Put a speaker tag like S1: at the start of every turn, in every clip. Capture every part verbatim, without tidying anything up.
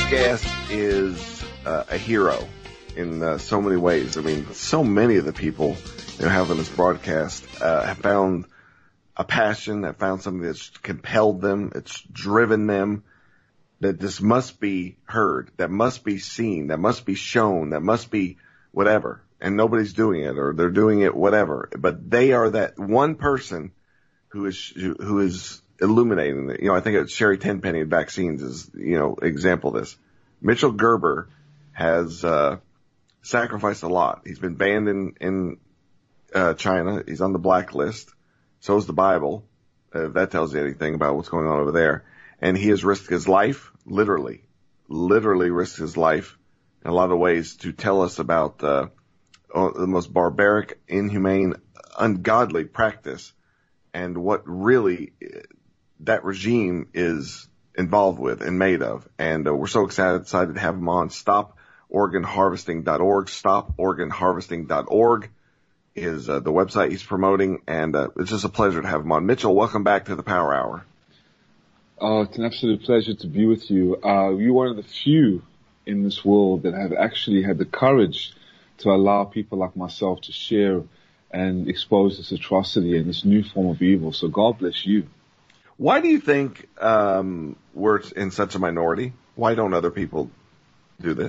S1: guest is uh, a hero in uh, so many ways. I mean, so many of the people that have on this broadcast uh, have found a passion, have found something that's compelled them, it's driven them, that this must be heard, that must be seen, that must be shown, that must be whatever. And nobody's doing it, or they're doing it whatever. But they are that one person who is who is illuminating it. You know, I think it's Sherry Tenpenny at Vaccines is, you know, example of this. Mitchell Gerber has uh, sacrificed a lot. He's been banned in, in uh, China. He's on the blacklist. So is the Bible. Uh, if that tells you anything about what's going on over there. And he has risked his life, literally, literally risked his life in a lot of ways to tell us about uh, the most barbaric, inhumane, ungodly practice and what really that regime is involved with and made of. And uh, we're so excited, excited to have him on. stop organ harvesting dot org. stop organ harvesting dot org is uh, the website he's promoting. And uh, it's just a pleasure to have him on. Mitchell, welcome back to the Power Hour.
S2: Oh, it's an absolute pleasure to be with you. Uh, you're one of the few in this world that have actually had the courage to allow people like myself to share and expose this atrocity and this new form of evil. So God bless you.
S1: Why do you think um, we're in such a minority? Why don't other people do that?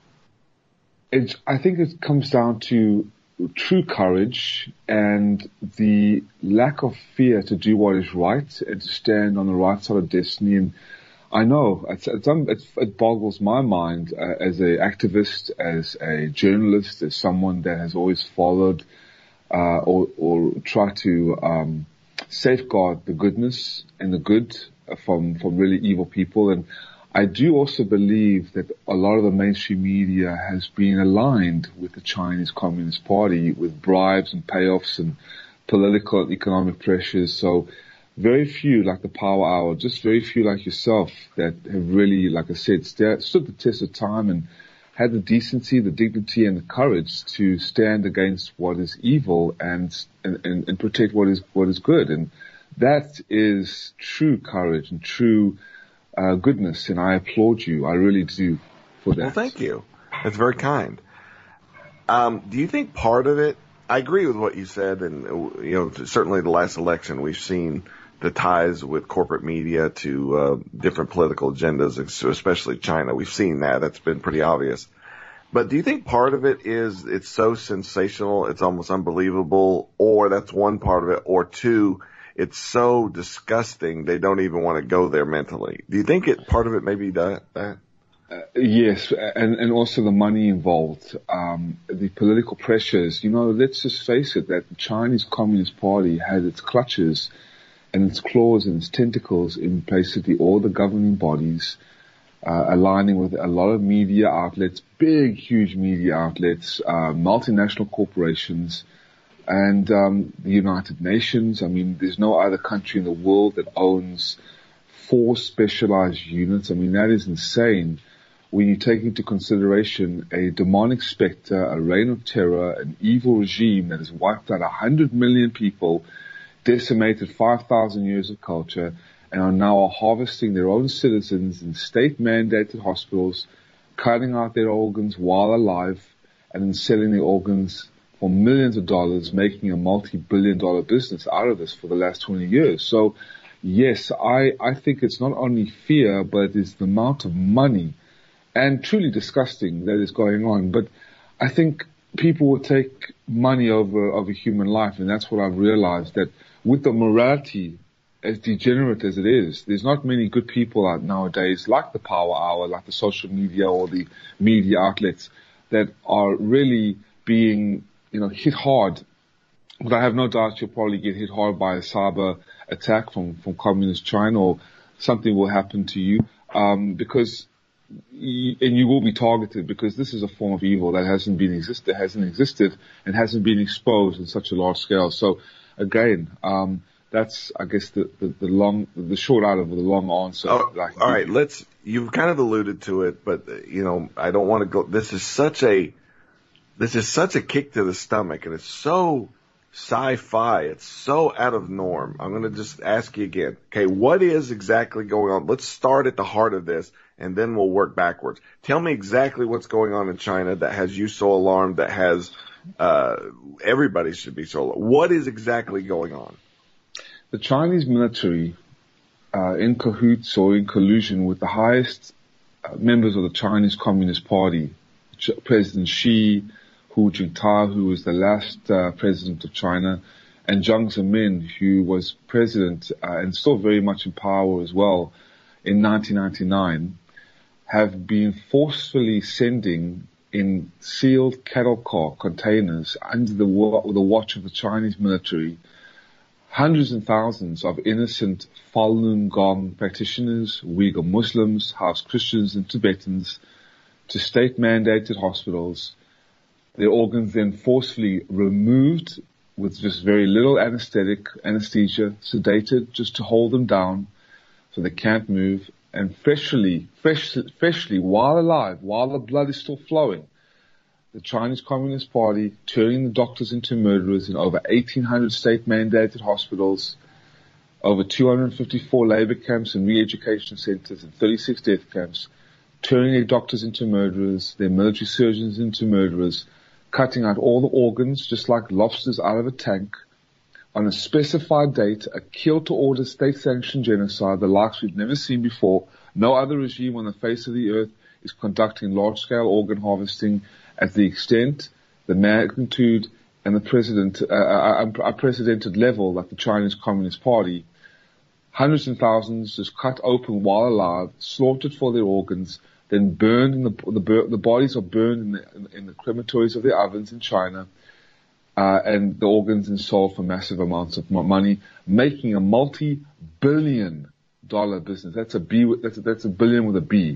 S2: It's, I think it comes down to true courage and the lack of fear to do what is right and to stand on the right side of destiny. And I know it's, it's, it's, it boggles my mind uh, as an activist, as a journalist, as someone that has always followed uh, or, or tried to um, safeguard the goodness and the good from from really evil people. And I do also believe that a lot of the mainstream media has been aligned with the Chinese Communist Party with bribes and payoffs and political and economic pressures. So very few, like the Power Hour, just very few like yourself that have really, like I said, st- stood the test of time and had the decency, the dignity, and the courage to stand against what is evil and and, and, and protect what is what is good. And that is true courage and true uh, goodness. And I applaud you. I really do for that.
S1: Well, thank you. That's very kind. Um, do you think part of it? I agree with what you said, and you know, certainly the last election we've seen the ties with corporate media to uh, different political agendas, especially China. We've seen that. That's been pretty obvious. But do you think part of it is it's so sensational, it's almost unbelievable, or that's one part of it, or two, it's so disgusting they don't even want to go there mentally? Do you think it part of it may be that? that?
S2: Uh, yes, and, and also the money involved, um, the political pressures. You know, let's just face it, that the Chinese Communist Party has its clutches and its claws and its tentacles in basically all the governing bodies, uh, aligning with a lot of media outlets, big, huge media outlets, uh, multinational corporations, and um, the United Nations. I mean, there's no other country in the world that owns four specialized units. I mean, that is insane when you take into consideration a demonic specter, a reign of terror, an evil regime that has wiped out one hundred million people, decimated five thousand years of culture, and are now harvesting their own citizens in state-mandated hospitals, cutting out their organs while alive, and then selling their organs for millions of dollars, making a multi-billion dollar business out of this for the last twenty years. So, yes, I, I think it's not only fear, but it's the amount of money and truly disgusting that is going on. But I think people will take money over, over human life, and that's what I've realized, that with the morality as degenerate as it is, there's not many good people out nowadays, like the Power Hour, like the social media or the media outlets, that are really being, you know, hit hard. But I have no doubt you'll probably get hit hard by a cyber attack from, from communist China, or something will happen to you, um, because, y- and you will be targeted, because this is a form of evil that hasn't been exist, that hasn't existed and hasn't been exposed in such a large scale. So, again, um, that's, I guess, the, the, the long, the short out of the long answer.
S1: Oh, all right, let's, you've kind of alluded to it, but, you know, I don't want to go, this is such a, this is such a kick to the stomach, and it's so sci-fi. It's so out of norm. I'm going to just ask you again. Okay, what is exactly going on? Let's start at the heart of this, and then we'll work backwards. Tell me exactly what's going on in China that has you so alarmed, that has uh everybody should be so alarmed. What is exactly going on?
S2: The Chinese military, uh, in cahoots or in collusion with the highest uh, members of the Chinese Communist Party, Ch- President Xi, Hu Jintao, who was the last uh, president of China, and Jiang Zemin, who was president uh, and still very much in power as well in nineteen ninety-nine, have been forcefully sending in sealed cattle car containers under the, wa- the watch of the Chinese military hundreds and thousands of innocent Falun Gong practitioners, Uyghur Muslims, house Christians and Tibetans to state-mandated hospitals. Their organs then forcefully removed with just very little anesthetic, anesthesia, sedated just to hold them down so they can't move, and freshly, fresh, freshly, while alive, while the blood is still flowing, the Chinese Communist Party turning the doctors into murderers in over eighteen hundred state-mandated hospitals, over two hundred fifty-four labor camps and re-education centers, and thirty-six death camps, turning their doctors into murderers, their military surgeons into murderers, cutting out all the organs just like lobsters out of a tank, on a specified date, a kill-to-order state-sanctioned genocide, the likes we've never seen before. No other regime on the face of the earth is conducting large-scale organ harvesting at the extent, the magnitude, and the precedent, uh, unprecedented level like the Chinese Communist Party. Hundreds and thousands just cut open while alive, slaughtered for their organs, then burned in the the, the bodies are burned in the, in the crematories of their ovens in China, uh, and the organs then sold for massive amounts of money, making a multi-billion dollar business. That's a B. That's a, that's a billion with a B.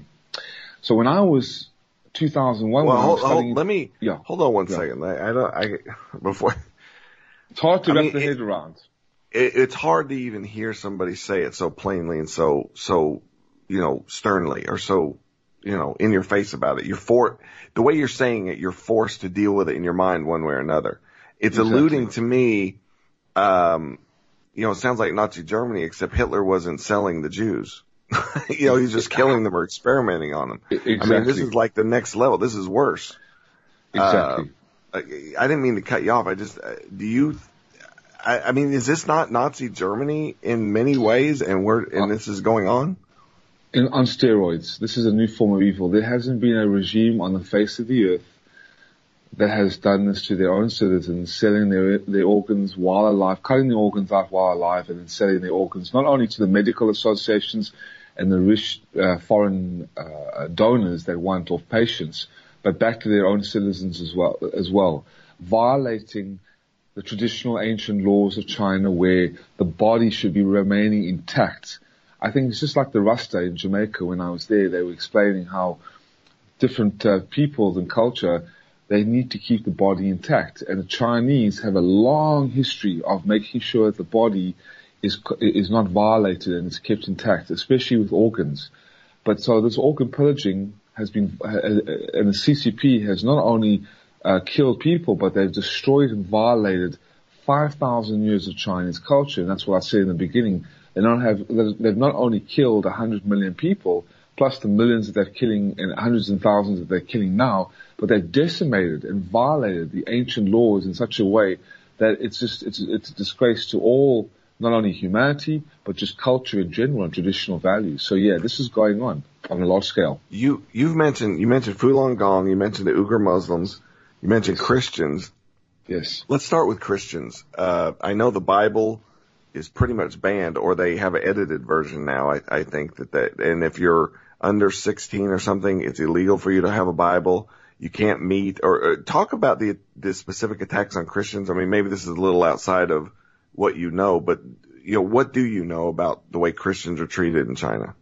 S2: So when I was two thousand one.
S1: Well,
S2: when
S1: hold,
S2: I was studying,
S1: hold, let me
S2: yeah.
S1: hold on one
S2: yeah.
S1: second. I, I don't. I before.
S2: It's hard to
S1: I
S2: wrap
S1: mean,
S2: the
S1: it,
S2: head around.
S1: It, it's hard to even hear somebody say it so plainly and so so you know sternly or so you know in your face about it. You're for the way you're saying it. You're forced to deal with it in your mind one way or another. It's
S2: Exactly.
S1: alluding to me. Um, you know, it sounds like Nazi Germany, except Hitler wasn't selling the Jews. You know, he's just killing them or experimenting on them.
S2: Exactly.
S1: I mean, this is like the next level. This is worse.
S2: Exactly.
S1: Uh, I didn't mean to cut you off. I just, uh, do you, I, I mean, is this not Nazi Germany in many ways, and we're, and this is going on?
S2: In, on steroids. This is a new form of evil. There hasn't been a regime on the face of the earth that has done this to their own citizens, selling their their organs while alive, cutting their organs out while alive, and then selling their organs not only to the medical associations and the rich uh, foreign uh, donors that want off patients, but back to their own citizens as well, as well, violating the traditional ancient laws of China where the body should be remaining intact. I think it's just like the Rasta in Jamaica. When I was there, they were explaining how different uh, peoples and culture, they need to keep the body intact. And the Chinese have a long history of making sure that the body is is not violated and is kept intact, especially with organs. But so this organ pillaging has been, and the C C P has not only uh, killed people, but they've destroyed and violated five thousand years of Chinese culture. And that's what I said in the beginning. They don't have, they've not only killed one hundred million people, plus the millions that they're killing and hundreds and thousands that they're killing now, but they've decimated and violated the ancient laws in such a way that it's just, it's, it's a disgrace to all, not only humanity, but just culture in general and traditional values. So yeah, this is going on on a large scale.
S1: You, you've mentioned, you mentioned Falun Gong, you mentioned the Uyghur Muslims, you mentioned Christians.
S2: Yes.
S1: Let's start with Christians. Uh, I know the Bible is pretty much banned, or they have an edited version now. I, I think that that, and if you're under sixteen or something, it's illegal for you to have a Bible. You can't meet or, or talk about the, the specific attacks on Christians. I mean, maybe this is a little outside of what you know, but you know, what do you know about the way Christians are treated in China?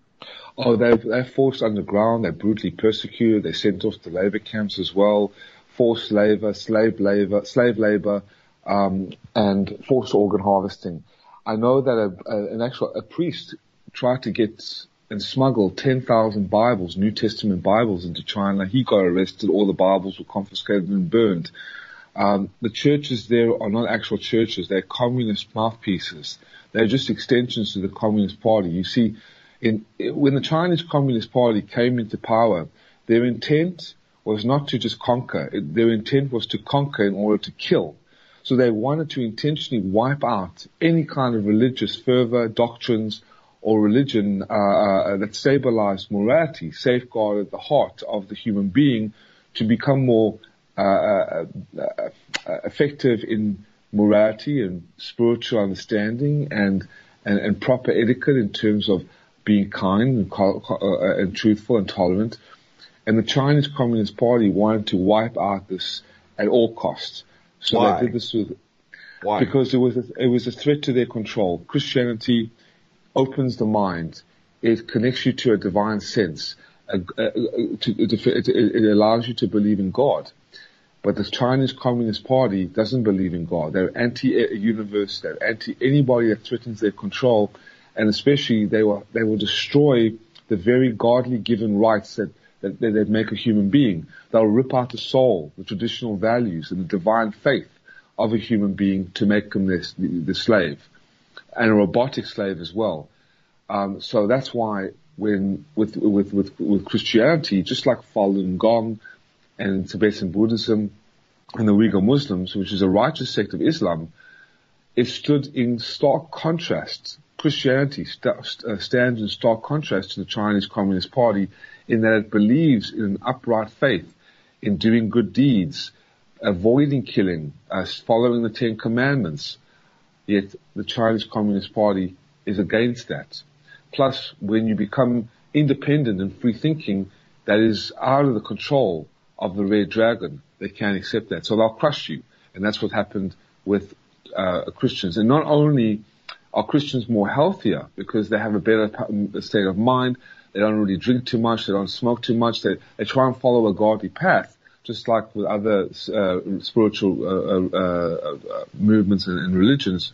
S2: Oh, they're, they're forced underground. They're brutally persecuted. They're sent off to labor camps as well. Forced labor, slave labor, slave labor, um, and forced organ harvesting. I know that a, a, an actual a priest tried to get and smuggle ten thousand Bibles, New Testament Bibles, into China. He got arrested. All the Bibles were confiscated and burned. Um, the churches there are not actual churches. They're communist mouthpieces. They're just extensions to the Communist Party. You see, in, when the Chinese Communist Party came into power, their intent was not to just conquer. It, their intent was to conquer in order to kill. So they wanted to intentionally wipe out any kind of religious fervor, doctrines, or religion uh, uh, that stabilized morality, safeguarded the heart of the human being to become more uh, uh, uh, effective in morality and spiritual understanding and, and, and proper etiquette in terms of being kind and, uh, and truthful and tolerant. And the Chinese Communist Party wanted to wipe out this at all costs. So
S1: Why?
S2: they did this with,
S1: Why?
S2: because it was a, it was a threat to their control. Christianity opens the mind. It connects you to a divine sense. Uh, uh, to, it, it allows you to believe in God. But the Chinese Communist Party doesn't believe in God. They're anti-universe. They're anti anybody that threatens their control, and especially they will they will destroy the very godly given rights that that, that make a human being. They'll rip out the soul, the traditional values, and the divine faith of a human being to make them the, the slave, and a robotic slave as well. Um, so that's why when with with with with Christianity, just like Falun Gong and Tibetan Buddhism and the Uyghur Muslims, which is a righteous sect of Islam, it stood in stark contrast. Christianity st- st- stands in stark contrast to the Chinese Communist Party in that it believes in an upright faith, in doing good deeds, avoiding killing, uh, following the Ten Commandments. Yet the Chinese Communist Party is against that. Plus, when you become independent and free-thinking, that is out of the control of the Red Dragon. They can't accept that. So they'll crush you. And that's what happened with uh, Christians. And not only are Christians more healthier because they have a better state of mind, they don't really drink too much, they don't smoke too much, they, they try and follow a godly path, just like with other uh, spiritual uh, uh, uh, movements and, and religions.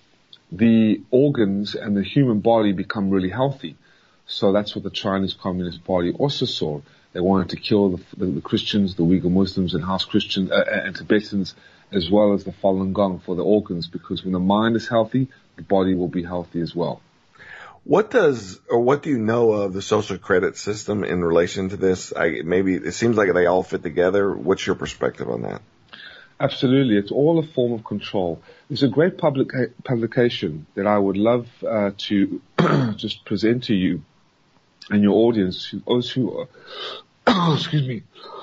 S2: The organs and the human body become really healthy. So that's what the Chinese Communist Party also saw. They wanted to kill the, the, the Christians, the Uyghur Muslims and House Christians uh, and Tibetans, as well as the Falun Gong for the organs, because when the mind is healthy, the body will be healthy as well.
S1: What does, or what do you know of the social credit system in relation to this? I, maybe it seems like they all fit together. What's your perspective on that?
S2: Absolutely. It's all a form of control. There's a great public, publication that I would love uh, to just present to you and your audience, those who are, excuse me,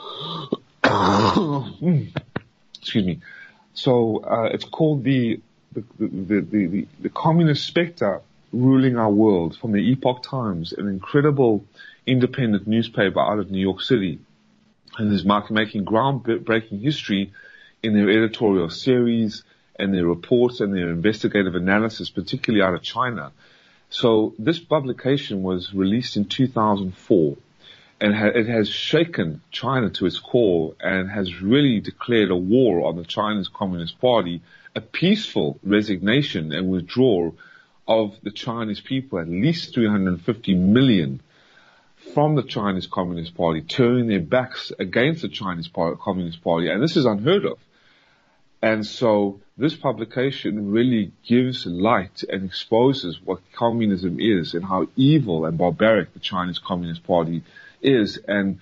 S2: excuse me. So uh, it's called the the, the the the the Communist Spectre Ruling Our World, from the Epoch Times, an incredible independent newspaper out of New York City, and is making groundbreaking history in their editorial series and their reports and their investigative analysis, particularly out of China. So this publication was released in two thousand four, and ha- it has shaken China to its core and has really declared a war on the Chinese Communist Party, a peaceful resignation and withdrawal of the Chinese people, at least three hundred fifty million, from the Chinese Communist Party, turning their backs against the Chinese Party, Communist Party, and this is unheard of. And so this publication really gives light and exposes what communism is and how evil and barbaric the Chinese Communist Party is, and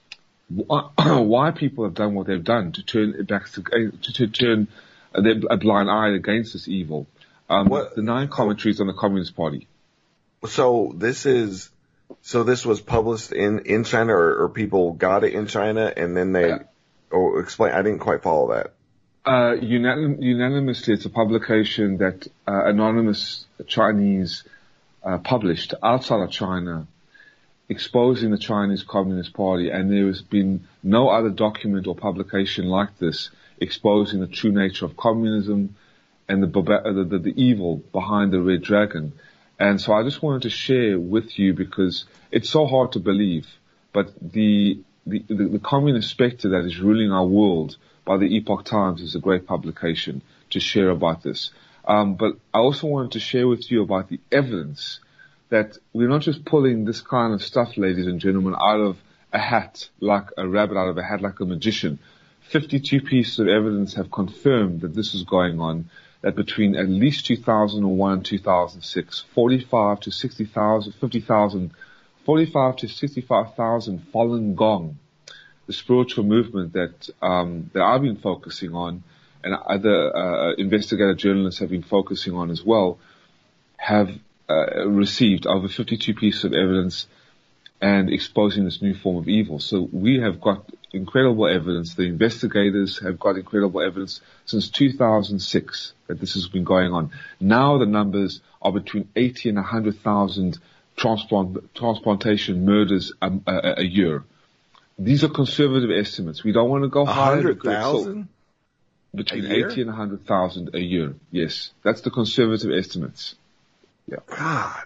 S2: why people have done what they've done to turn it back to, to, to turn a blind eye against this evil. Um,
S1: what,
S2: the nine commentaries on the Communist Party.
S1: So this is, so this was published in, in China, or, or people got it in China and then they, uh, or explain, I didn't quite follow that.
S2: Uh, unanim- unanimously, it's a publication that uh, anonymous Chinese uh, published outside of China, exposing the Chinese Communist Party, and there has been no other document or publication like this exposing the true nature of communism and the, the, the, the evil behind the Red Dragon. And so I just wanted to share with you, because it's so hard to believe, but the the, the, the communist spectre that is ruling our world by the Epoch Times is a great publication to share about this. Um, but I also wanted to share with you about the evidence that we're not just pulling this kind of stuff, ladies and gentlemen, out of a hat, like a rabbit out of a hat, like a magician. fifty-two pieces of evidence have confirmed that this is going on, that between at least two thousand one and two thousand six, forty-five to sixty thousand, fifty thousand, forty-five to sixty-five thousand Falun Gong, the spiritual movement that, um, that I've been focusing on, and other uh, investigative journalists have been focusing on as well, have uh, received over fifty-two pieces of evidence and exposing this new form of evil. So we have got incredible evidence. The investigators have got incredible evidence since two thousand six that this has been going on. Now the numbers are between eighty and one hundred thousand transplant, transplantation murders a, a, a year. These are conservative estimates. We don't want to go higher.
S1: one hundred thousand?
S2: Between eighty and one hundred thousand a year. Yes. That's the conservative estimates. Yeah.
S1: God.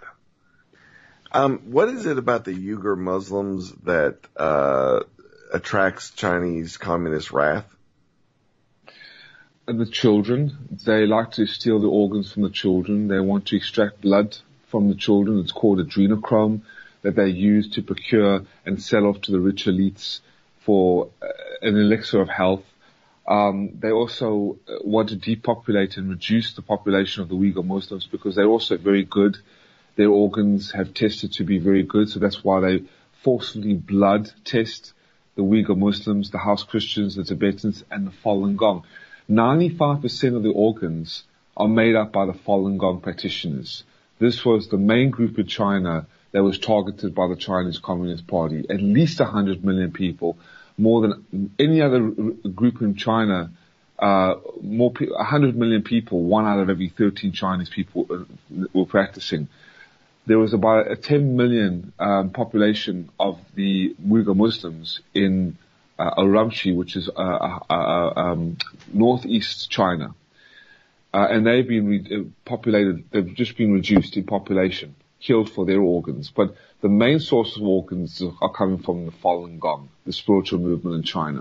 S1: Um, what is it about the Uyghur Muslims that uh, attracts Chinese communist wrath?
S2: And the children. They like to steal the organs from the children. They want to extract blood from the children. It's called adrenochrome, that they use to procure and sell off to the rich elites for uh, an elixir of health. Um, they also want to depopulate and reduce the population of the Uyghur Muslims because they're also very good. Their organs have tested to be very good, so that's why they forcefully blood test the Uyghur Muslims, the House Christians, the Tibetans, and the Falun Gong. ninety-five percent of the organs are made up by the Falun Gong practitioners. This was the main group in China that was targeted by the Chinese Communist Party. At least one hundred million people, more than any other group in China, uh, more pe- one hundred million people, one out of every thirteen Chinese people uh, were practicing. There was about a ten million um, population of the Uyghur Muslims in uh, Urumqi, which is uh, uh, uh, um, northeast China. Uh, and they've been re- populated, they've just been reduced in population, killed for their organs. But the main source of organs are coming from the Falun Gong, the spiritual movement in China.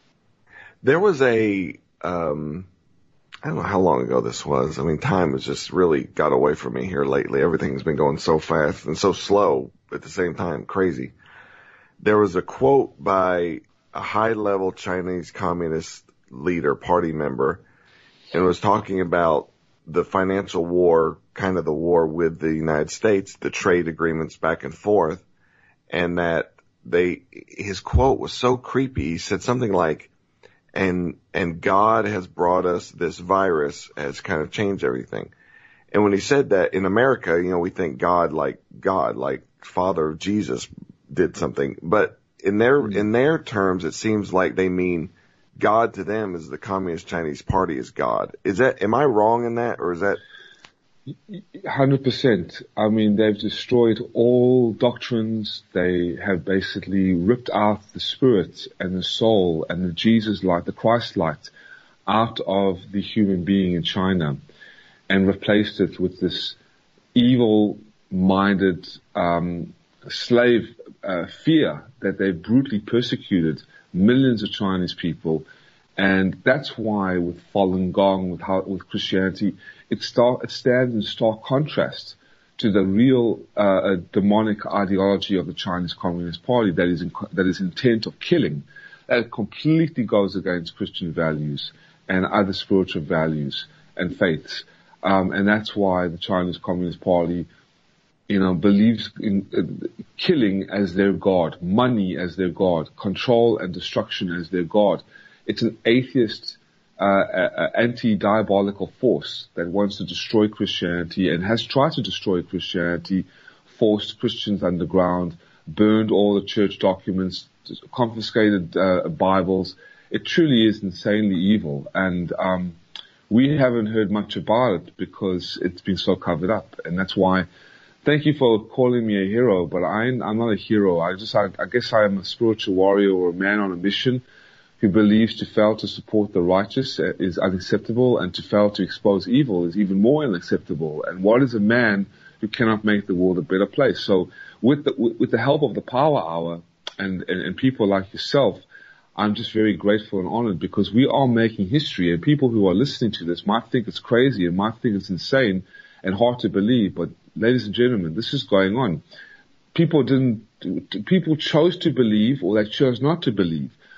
S1: There was a, um, I don't know how long ago this was. I mean, time has just really got away from me here lately. Everything's been going so fast and so slow at the same time. Crazy. There was a quote by a high-level Chinese communist leader, party member, and was talking about the financial war, kind of the war with the United States, the trade agreements back and forth, and that they, his quote was so creepy. He said something like, and, and God has brought us this virus, has kind of changed everything. And when he said that in America, you know, we think God like God, like Father Jesus did something, but in their, in their terms, it seems like they mean God to them is the Communist Chinese Party is God. Is that, am I wrong in that, or is that?
S2: one hundred percent. I mean, they've destroyed all doctrines. They have basically ripped out the spirit and the soul and the Jesus light, the Christ light, out of the human being in China and replaced it with this evil-minded um, slave uh, fear that they've brutally persecuted millions of Chinese people. And that's why with Falun Gong, with how, with Christianity, it, start, it stands in stark contrast to the real uh, demonic ideology of the Chinese Communist Party that is in, that is intent of killing. That completely goes against Christian values and other spiritual values and faiths. Um, and that's why the Chinese Communist Party, you know, believes in uh, killing as their god, money as their god, control and destruction as their god. It's an atheist, uh, uh, anti-diabolical force that wants to destroy Christianity and has tried to destroy Christianity, forced Christians underground, burned all the church documents, confiscated uh, Bibles. It truly is insanely evil, and um, we haven't heard much about it because it's been so covered up, and that's why. Thank you for calling me a hero, but I'm, I'm not a hero. I just, I, I guess I am a spiritual warrior or a man on a mission who believes to fail to support the righteous is unacceptable, and to fail to expose evil is even more unacceptable. And what is a man who cannot make the world a better place? So with the, with the help of the Power Hour and, and, and people like yourself, I'm just very grateful and honored because we are making history, and people who are listening to this might think it's crazy and might think it's insane and hard to believe, but ladies and gentlemen, this is going on. People didn't, people chose to believe or they chose not to believe.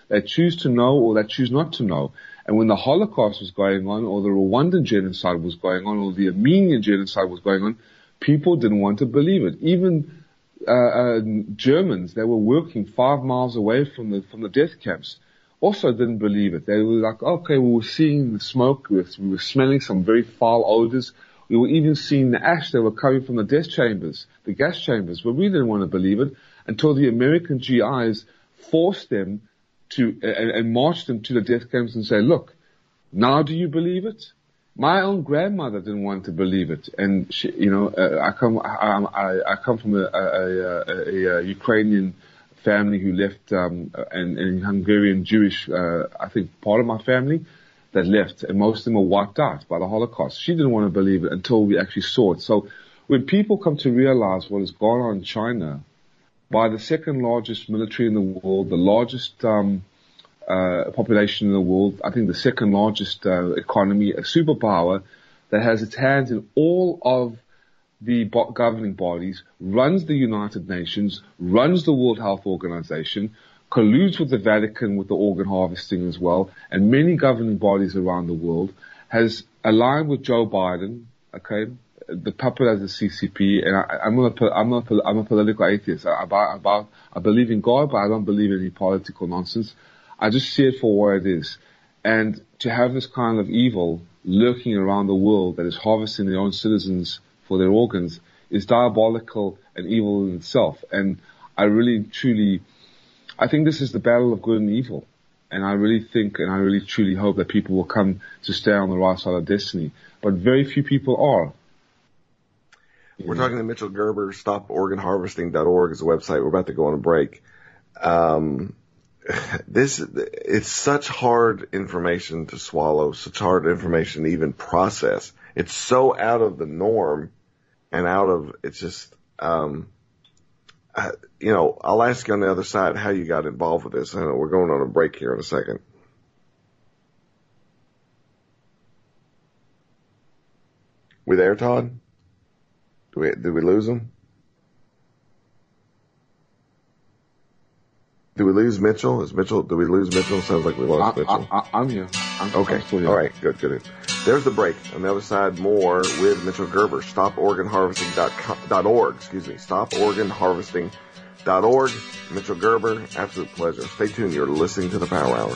S2: They choose to know or they choose not to know. And when the Holocaust was going on, or the Rwandan genocide was going on, or the Armenian genocide was going on, people didn't want to believe it. Even uh, uh, Germans, they were working five miles away from the from the death camps, also didn't believe it. They were like, okay, we were seeing the smoke, we were, we were smelling some very foul odors. We were even seeing the ash that were coming from the death chambers, the gas chambers, but we didn't want to believe it until the American G Is forced them to, and, and marched them to the death camps and say, look, now do you believe it? My own grandmother didn't want to believe it. And she, you know, uh, I come, I, I, I come from a, a, a, a Ukrainian family who left, um, and, and Hungarian Jewish, uh, I think part of my family that left, and most of them were wiped out by the Holocaust. She didn't want to believe it until we actually saw it. So when people come to realize what has gone on in China, by the second largest military in the world, the largest um, uh, population in the world, I think the second largest uh, economy, a superpower that has its hands in all of the bo- governing bodies, runs the United Nations, runs the World Health Organization, colludes with the Vatican with the organ harvesting as well, and many governing bodies around the world, has aligned with Joe Biden, okay, the puppet as the C C P, and I, I'm not a, I'm not a, I'm a political atheist. I, about, about, I believe in God, but I don't believe in any political nonsense. I just see it for what it is. And to have this kind of evil lurking around the world that is harvesting their own citizens for their organs is diabolical and evil in itself. And I really, truly, I think this is the battle of good and evil. And I really think and I really truly hope that people will come to stay on the right side of destiny. But very few people are.
S1: We're talking to Mitchell Gerber. stop organ harvesting dot org is the website. We're about to go on a break. Um, this, it's such hard information to swallow, such hard information to even process. It's so out of the norm and out of, it's just, um, uh, you know, I'll ask you on the other side how you got involved with this. I know we're going on a break here in a second. We there, Todd? Did we, did we lose him? Did we lose Mitchell? Is Mitchell, did we lose Mitchell? Sounds like we lost
S2: I,
S1: Mitchell.
S2: I, I, I'm here. I'm,
S1: okay.
S2: I'm still here.
S1: All right. Good, good. There's the break. On the other side, more with Mitchell Gerber. stop organ harvesting dot org. Excuse me. stop organ harvesting dot org. Mitchell Gerber. Absolute pleasure. Stay tuned. You're listening to the Power Hour.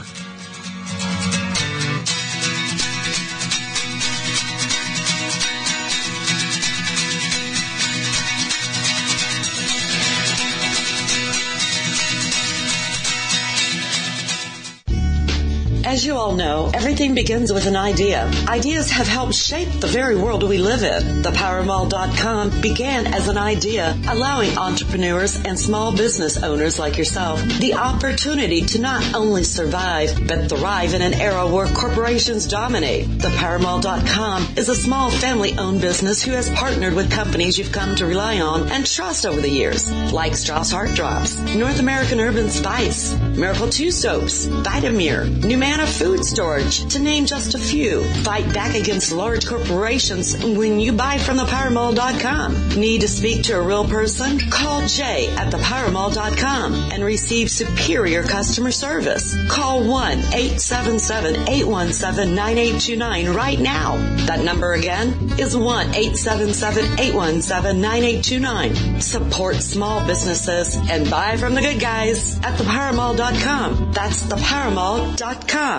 S3: As you all know, everything begins with an idea. Ideas have helped shape the very world we live in. The power mall dot com began as an idea, allowing entrepreneurs and small business owners like yourself the opportunity to not only survive, but thrive in an era where corporations dominate. The power mall dot com is a small family-owned business who has partnered with companies you've come to rely on and trust over the years, like Strauss Heart Drops, North American Urban Spice, Miracle two Soaps, Vitamir, Numana Food Storage, to name just a few. Fight back against large corporations when you buy from the power mall dot com. Need to speak to a real person? Call Jay at the power mall dot com and receive superior customer service. Call one eight seven seven, eight one seven, nine eight two nine right now. That number again is one eight seven seven, eight one seven, nine eight two nine. Support small businesses and buy from the good guys at the power mall dot com. That's the power mall dot com.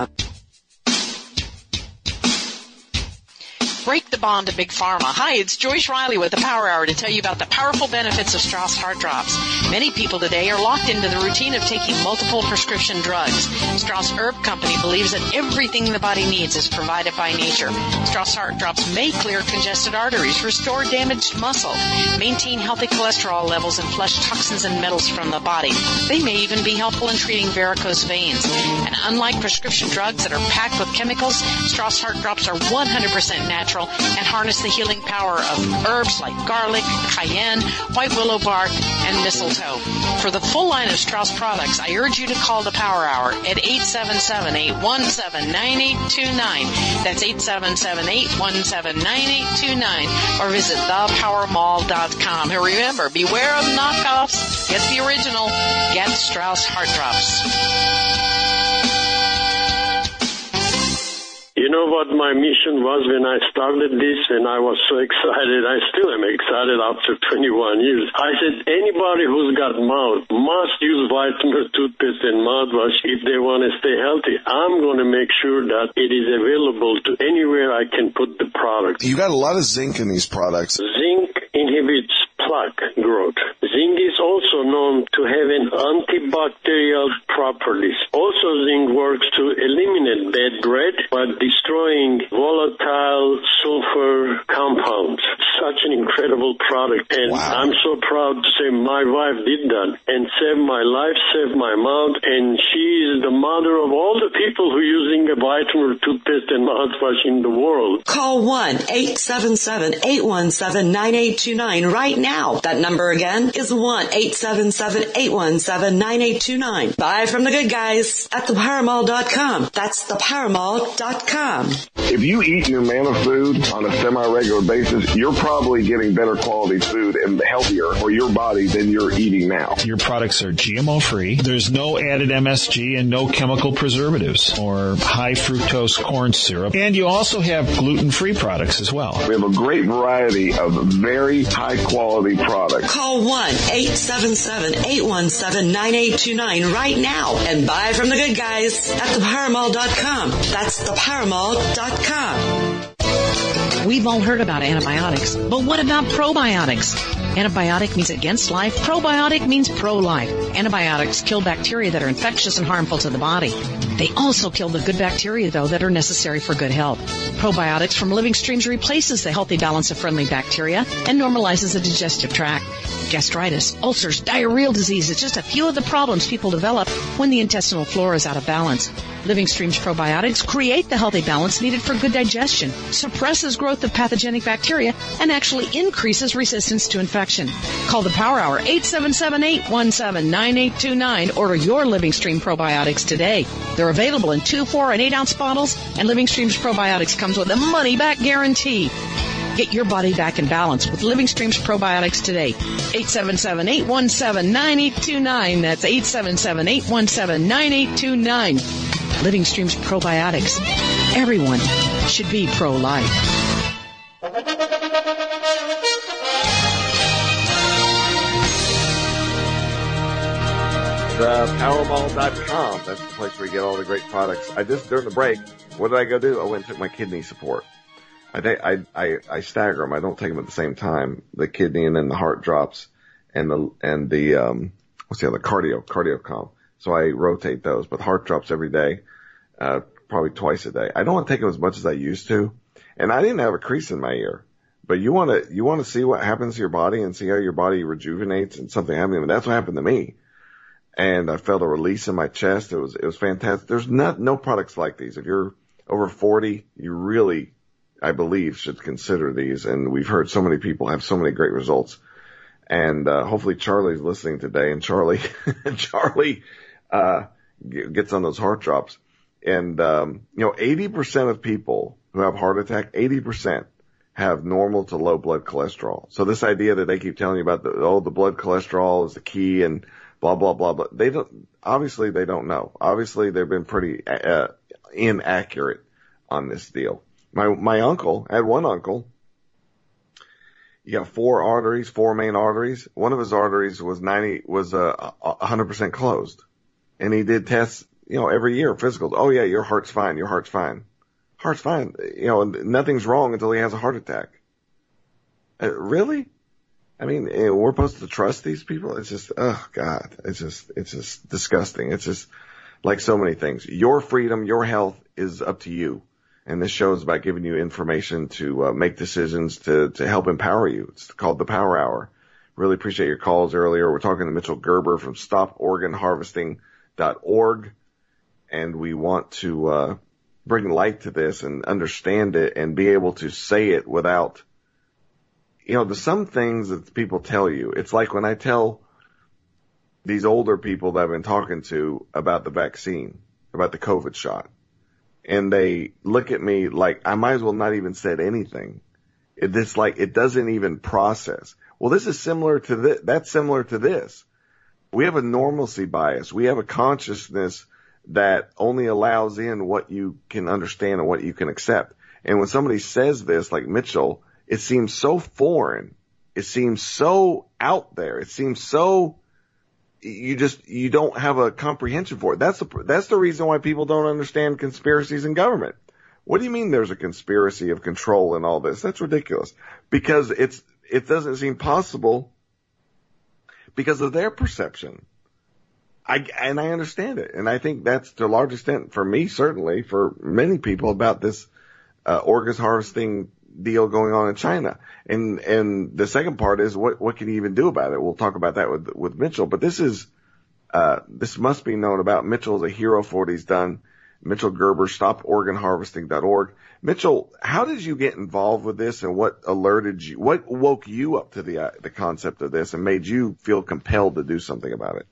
S4: Break the bond to Big Pharma. Hi, it's Joyce Riley with the Power Hour to tell you about the powerful benefits of Strauss Heart Drops. Many people today are locked into the routine of taking multiple prescription drugs. Strauss Herb Company believes that everything the body needs is provided by nature. Strauss Heart Drops may clear congested arteries, restore damaged muscle, maintain healthy cholesterol levels, and flush toxins and metals from the body. They may even be helpful in treating varicose veins. And unlike prescription drugs that are packed with chemicals, Strauss Heart Drops are one hundred percent natural and harness the healing power of herbs like garlic, cayenne, white willow bark, and mistletoe. For the full line of Strauss products, I urge you to call the Power Hour at eight seven seven, eight one seven, nine eight two nine. That's eight seven seven, eight one seven, nine eight two nine. Or visit the power mall dot com. And remember, beware of knockoffs. Get the original. Get Strauss Heart Drops.
S5: You know what my mission was when I started this, and I was so excited. I still am excited after twenty-one years. I said anybody who's got mouth must use vitamin toothpaste and mouthwash if they want to stay healthy. I'm going to make sure that it is available to anywhere I can put the product.
S1: You got a lot of zinc in these products.
S5: Zinc inhibits plaque growth. Zinc is also known to have an antibacterial properties. Also, zinc works to eliminate bad breath by destroying volatile sulfur compounds. Such an incredible product. And wow. I'm so proud to say my wife did that and saved my life, saved my mouth, and she is the mother of all the people who are using a vitamin toothpaste and mouthwash in the world.
S3: Call one eight seven seven, eight one seven, nine eight two nine right now. That number again is one eight seven seven, eight one seven, nine eight two nine. Buy from the good guys at the power mall dot com. That's the power mall dot com.
S1: If you eat your manna food on a semi-regular basis, you're probably getting better quality food and healthier for your body than you're eating now.
S6: Your products are G M O free. There's no added M S G and no chemical preservatives or high fructose corn syrup. And you also have gluten-free products as well.
S1: We have a great variety of very high-quality products.
S3: Call one eight seven seven, eight one seven, nine eight two nine right now and buy from the good guys at the power mall dot com. That's the power mall dot com.
S4: We've all heard about antibiotics, but what about probiotics? Antibiotic means against life. Probiotic means pro-life. Antibiotics kill bacteria that are infectious and harmful to the body. They also kill the good bacteria, though, that are necessary for good health. Probiotics from Living Streams replaces the healthy balance of friendly bacteria and normalizes the digestive tract. Gastritis, ulcers, diarrheal disease is just a few of the problems people develop when the intestinal flora is out of balance. Living Streams probiotics create the healthy balance needed for good digestion, suppresses growth of pathogenic bacteria, and actually increases resistance to infection. Call the Power Hour, eight seven seven, eight one seven, nine eight two nine. Order your Living Stream probiotics today. They're available in two, four, and eight ounce bottles, and Living Streams probiotics comes with a money-back guarantee. Get your body back in balance with Living Streams probiotics today. eight seven seven, eight one seven, nine eight two nine. That's eight seven seven, eight one seven, nine eight two nine. Living Streams probiotics. Everyone should be pro-life.
S1: The power mall dot com. That's the place where you get all the great products. I just, during the break, what did I go do? I went and took my kidney support. I, take, I, I, I stagger them. I don't take them at the same time. The kidney and then the heart drops and the, and the, um, what's the other? Cardio, cardio calm. So I rotate those, but heart drops every day, uh, probably twice a day. I don't want to take them as much as I used to. And I didn't have a crease in my ear, but you want to, you want to see what happens to your body and see how your body rejuvenates and something happening. And that's what happened to me. And I felt a release in my chest. It was, it was fantastic. There's not, no products like these. If you're over forty, you really, I believe, should consider these. And we've heard so many people have so many great results. And, uh, hopefully Charlie's listening today, and Charlie, Charlie, uh, gets on those heart drops. And, um, you know, eighty percent of people who have heart attack, eighty percent have normal to low blood cholesterol. So this idea that they keep telling you about the, oh, the blood cholesterol is the key and blah, blah, blah, blah. They don't, obviously they don't know. Obviously they've been pretty, uh, inaccurate on this deal. My, my uncle, I had one uncle. You got four arteries, four main arteries. One of his arteries was ninety, was, uh, a hundred percent closed. And he did tests, you know, every year, physicals. Oh yeah, your heart's fine, your heart's fine. Heart's fine. You know, nothing's wrong until he has a heart attack. Uh, really? I mean, we're supposed to trust these people? It's just, oh God, it's just, it's just disgusting. It's just like so many things. Your freedom, your health is up to you. And this show is about giving you information to uh, make decisions to, to help empower you. It's called the Power Hour. Really appreciate your calls earlier. We're talking to Mitchell Gerber from stop organ harvesting dot org. And we want to, uh, bring light to this and understand it and be able to say it without, you know, there's some things that people tell you. It's like when I tell these older people that I've been talking to about the vaccine, about the COVID shot, and they look at me like I might as well not even said anything. It, it's like it doesn't even process. Well, this is similar to this. That's similar to this. We have a normalcy bias. We have a consciousness that only allows in what you can understand and what you can accept. And when somebody says this, like Mitchell, it seems so foreign. It seems so out there. It seems so, you just, you don't have a comprehension for it. That's the, that's the reason why people don't understand conspiracies in government. What do you mean there's a conspiracy of control in all this? That's ridiculous. Because it's, it doesn't seem possible because of their perception. I, and I understand it. And I think that's to a large extent, for me, certainly, for many people, about this uh, organ harvesting deal going on in China. And and the second part is, what what can you even do about it? We'll talk about that with with Mitchell. But this is uh this must be known about. Mitchell's a hero for what he's done. Mitchell Gerber, stop organ harvesting dot org. Mitchell, how did you get involved with this, and what alerted you, what woke you up to the uh, the concept of this and made you feel compelled to do something about it?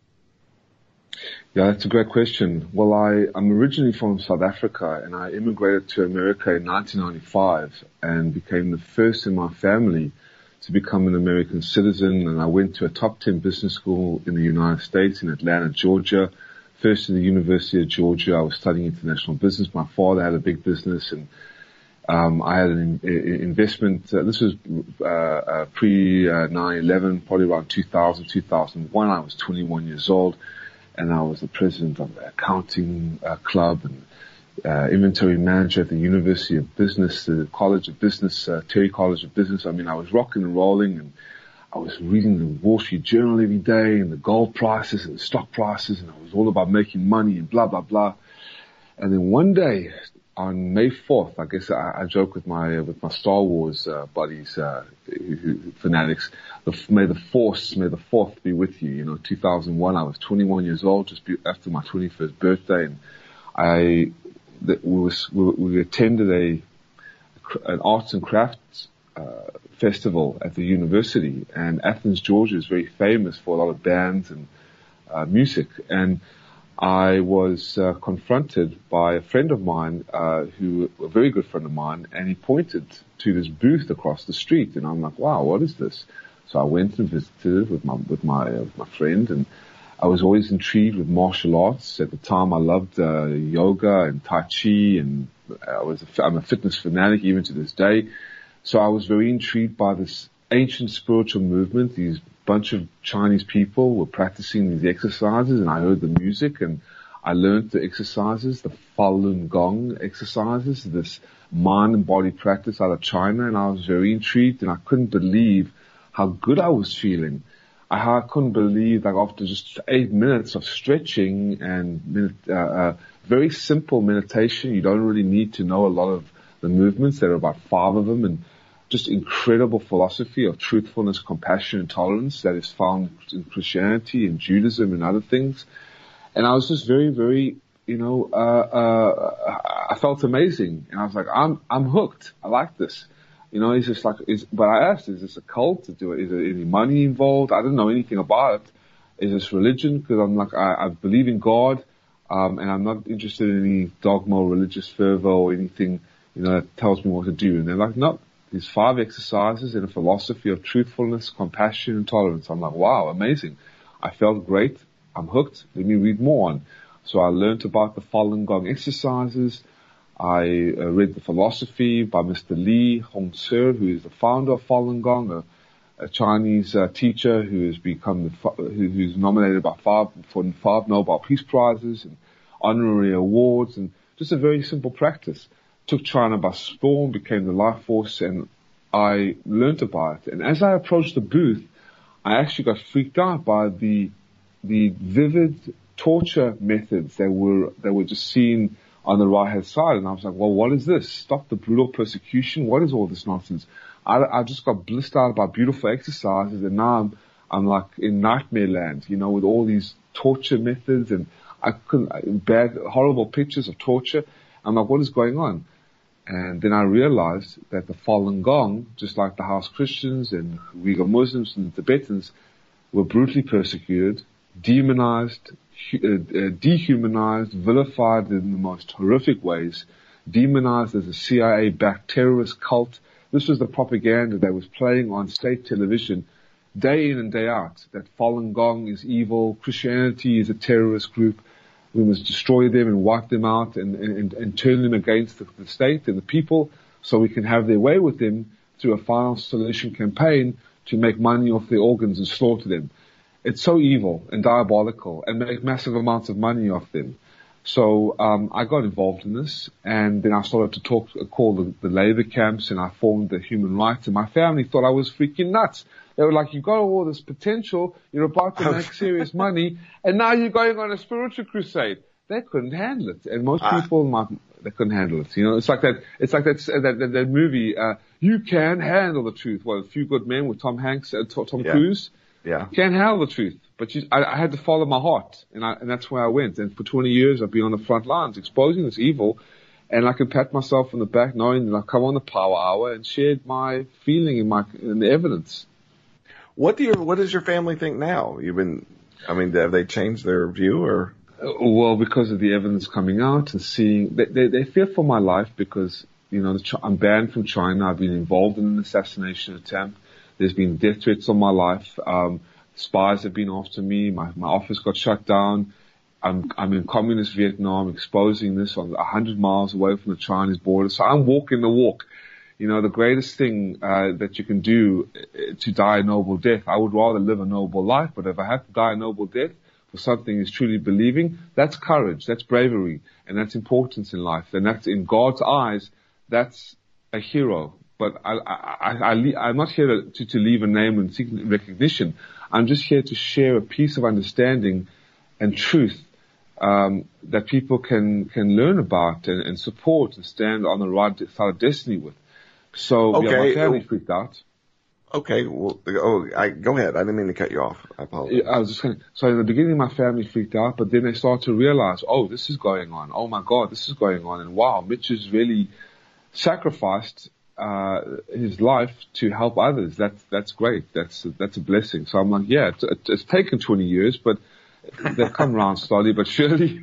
S2: Yeah, that's a great question. Well, I, I'm originally from South Africa, and I immigrated to America in nineteen ninety-five and became the first in my family to become an American citizen. And I went to a top ten business school in the United States in Atlanta, Georgia. First in the University of Georgia, I was studying international business. My father had a big business, and um, I had an in, investment. Uh, this was uh, uh, pre uh, nine eleven, probably around two thousand, two thousand one. I was twenty-one years old. And I was the president of the accounting uh, club and uh, inventory manager at the University of Business, the College of Business, uh, Terry College of Business. I mean, I was rocking and rolling, and I was reading the Wall Street Journal every day and the gold prices and the stock prices, and I was all about making money and blah, blah, blah. And then one day on May fourth, I guess I, I joke with my, uh, with my Star Wars uh, buddies, uh, who, who, fanatics, the, may the force, may the fourth be with you. You know, two thousand one, I was twenty-one years old, just after my twenty-first birthday, and I, the, we was, we, we attended a, an arts and crafts, uh, festival at the university, and Athens, Georgia is very famous for a lot of bands and, uh, music, and I was uh, confronted by a friend of mine, uh, who, a very good friend of mine, and he pointed to this booth across the street, and I'm like, wow, what is this? So I went and visited with my, with my, uh, with my friend, and I was always intrigued with martial arts. At the time, I loved, uh, yoga and Tai Chi, and I was, a, I'm a fitness fanatic even to this day. So I was very intrigued by this ancient spiritual movement. These bunch of Chinese people were practicing these exercises, and I heard the music, and I learned the exercises, the Falun Gong exercises, this mind and body practice out of China, and I was very intrigued, and I couldn't believe how good I was feeling. I, I couldn't believe that after just eight minutes of stretching and uh, uh, very simple meditation, you don't really need to know a lot of the movements. There are about five of them, and just incredible philosophy of truthfulness, compassion, and tolerance that is found in Christianity and Judaism and other things. And I was just very, very, you know, uh, uh, I felt amazing. And I was like, I'm, I'm hooked. I like this. You know, it's just like, is, but I asked, is this a cult? To do it? Is there any money involved? I didn't know anything about it. Is this religion? Because I'm like, I, I believe in God, um, and I'm not interested in any dogma or religious fervor or anything, you know, that tells me what to do. And they're like, no. These five exercises and a philosophy of truthfulness, compassion, and tolerance. I'm like, wow, amazing. I felt great. I'm hooked. Let me read more on. So I learned about the Falun Gong exercises. I uh, read the philosophy by Mister Lee Hongse, who is the founder of Falun Gong, a, a Chinese uh, teacher who has become the, who, who's nominated by five for five Nobel Peace Prizes and honorary awards, and just a very simple practice. Took China by storm, became the life force, and I learned about it. And as I approached the booth, I actually got freaked out by the the vivid torture methods that were that were just seen on the right hand side. And I was like, well, what is this? Stop the brutal persecution. What is all this nonsense? I, I just got blissed out by beautiful exercises, and now I'm I'm like in nightmare land, you know, with all these torture methods, and I couldn't bad horrible pictures of torture. I'm like, what is going on? And then I realized that the Falun Gong, just like the House Christians and Uyghur Muslims and Tibetans, were brutally persecuted, demonized, uh, dehumanized, vilified in the most horrific ways, demonized as a C I A-backed terrorist cult. This was the propaganda that was playing on state television day in and day out, that Falun Gong is evil, Christianity is a terrorist group. we must destroy them and wipe them out and, and, and turn them against the, the state and the people so we can have their way with them through a final solution campaign to make money off their organs and slaughter them. It's so evil and diabolical and make massive amounts of money off them. So um, I got involved in this, and then I started to talk, call the, the labor camps, and I formed the human rights, and my family thought I was freaking nuts. They were like, you've got all this potential, you're about to make serious money, and now you're going on a spiritual crusade. They couldn't handle it, and most
S1: ah.
S2: people, my, they couldn't handle it. You know, it's like that. It's like that that, that, that movie. Uh, you can handle the truth. Well, A Few Good Men with Tom Hanks, uh, Tom
S1: yeah.
S2: Cruise.
S1: Yeah,
S2: can't handle the truth. But you, I, I had to follow my heart, and, I, and that's where I went. And for twenty years, I've been on the front lines exposing this evil, and I can pat myself on the back knowing that I've come on the Power Hour and shared my feeling and my and the evidence.
S1: What do you? What does your family think now? You've been, I mean, have they changed their view or?
S2: Well, because of the evidence coming out and seeing, they, they, they fear for my life because, you know, the, I'm banned from China. I've been involved in an assassination attempt. There's been death threats on my life. Um, spies have been after me. My, my office got shut down. I'm, I'm in communist Vietnam, exposing this on a hundred miles away from the Chinese border. So I'm walking the walk. You know, the greatest thing, uh, that you can do to die a noble death. I would rather live a noble life, but if I have to die a noble death for something is truly believing, that's courage, that's bravery, and that's importance in life. And that's, in God's eyes, that's a hero. But I, I, I, I'm not here to, to leave a name and seek recognition. I'm just here to share a piece of understanding and truth, um, that people can, can learn about and, and support and stand on the right side of destiny with. So,
S1: okay.
S2: yeah, my family freaked out.
S1: Okay, well, oh, I, go ahead. I didn't mean to cut you off. I apologize.
S2: I was just going to, so in the beginning my family freaked out, but then they started to realize, oh, this is going on. Oh my God, this is going on. And wow, Mitch has really sacrificed, uh, his life to help others. That's, that's great. That's, that's a blessing. So I'm like, yeah, it's, it's taken twenty years, but they've come around slowly but surely.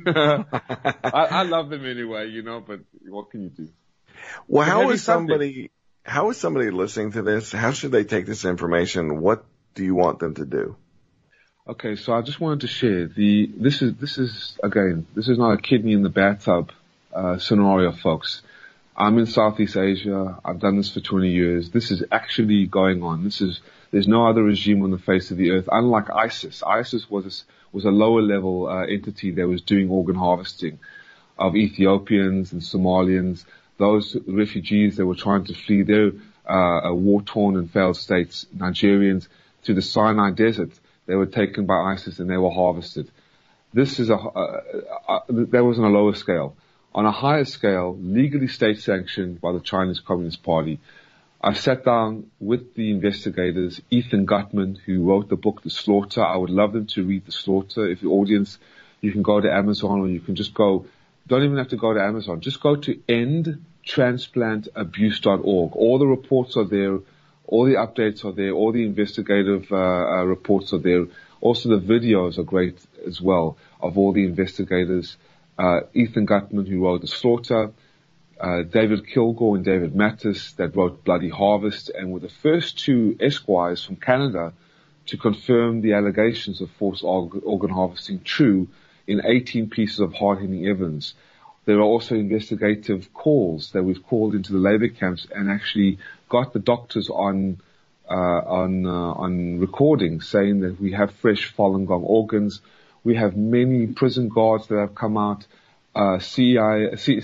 S2: I, I love them anyway, you know, but what can you do?
S1: Well, how is somebody, how is somebody listening to this? How should they take this information? What do you want them to do?
S2: Okay, so I just wanted to share the, this is, this is, again, this is not a kidney in the bathtub, uh, scenario, folks. I'm in Southeast Asia. I've done this for twenty years. This is actually going on. This is, there's no other regime on the face of the earth, unlike ISIS. ISIS was a, was a lower level, uh, entity that was doing organ harvesting of Ethiopians and Somalians. Those refugees that were trying to flee their uh, war-torn and failed states, Nigerians, to the Sinai Desert, they were taken by ISIS and they were harvested. This is a, uh, uh, that was on a lower scale. On a higher scale, legally state-sanctioned by the Chinese Communist Party, I sat down with the investigators, Ethan Gutman, who wrote the book, The Slaughter. I would love them to read The Slaughter. If the audience, you can go to Amazon or you can just go. Don't even have to go to Amazon. Just go to end transplant abuse dot org. All the reports are there. All the updates are there. All the investigative uh, uh, reports are there. Also, the videos are great as well of all the investigators. Uh, Ethan Gutman, who wrote The Slaughter. Uh, David Kilgore and David Mattis, that wrote Bloody Harvest, and were the first two esquires from Canada to confirm the allegations of forced organ harvesting true in eighteen pieces of hard-hitting evidence. There are also investigative calls that we've called into the labor camps and actually got the doctors on uh, on uh, on recording saying that we have fresh Falun Gong organs. We have many prison guards that have come out, uh, C I, C,